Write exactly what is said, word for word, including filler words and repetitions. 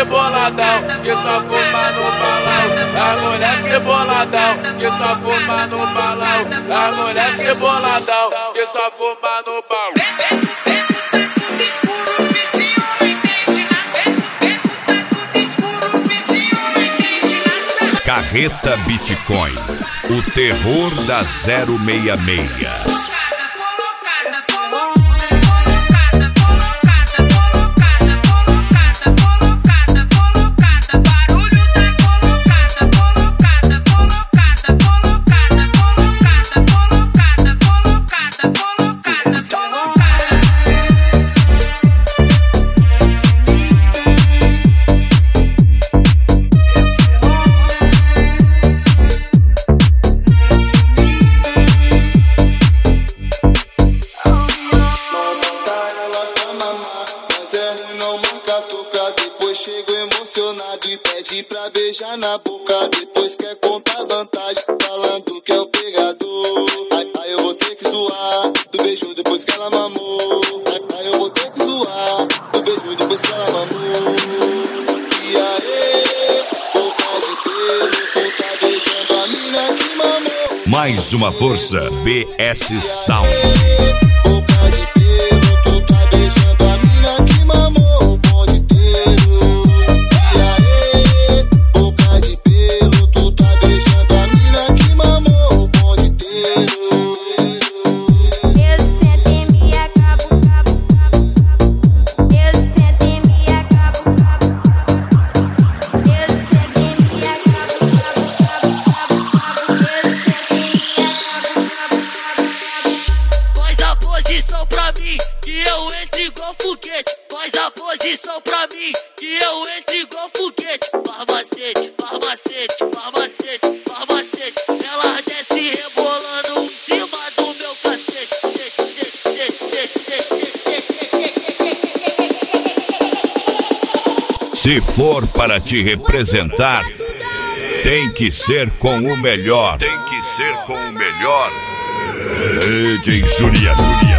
moleque boladão, que só fuma no balão. As moleque boladão, que só fuma no balão. As moleque boladão, que só fuma no balão. Carreta Bitcoin, o terror da zero seis seis. Chego emocionado e pede pra beijar na boca. Depois quer contar vantagem, falando que é o pegador. Aí, aí eu vou ter que zoar do beijo depois que ela mamou. Aí, aí eu vou ter que zoar do beijo depois que ela mamou. E aí, boca de pelo, tu tá beijando a mina que mamou. Mais uma força, B S Sound. Boca de pelo, tu tá beijando a mina que mamou. Que eu entre igual foguete, faz a posição pra mim, que eu entre igual foguete. Farmacete, farmacete, farmacete, farmacete. Ela desce rebolando em cima do meu cacete. Se for para te representar, tem que ser com o melhor. Tem que ser com o melhor. D J Zulia, Zulia.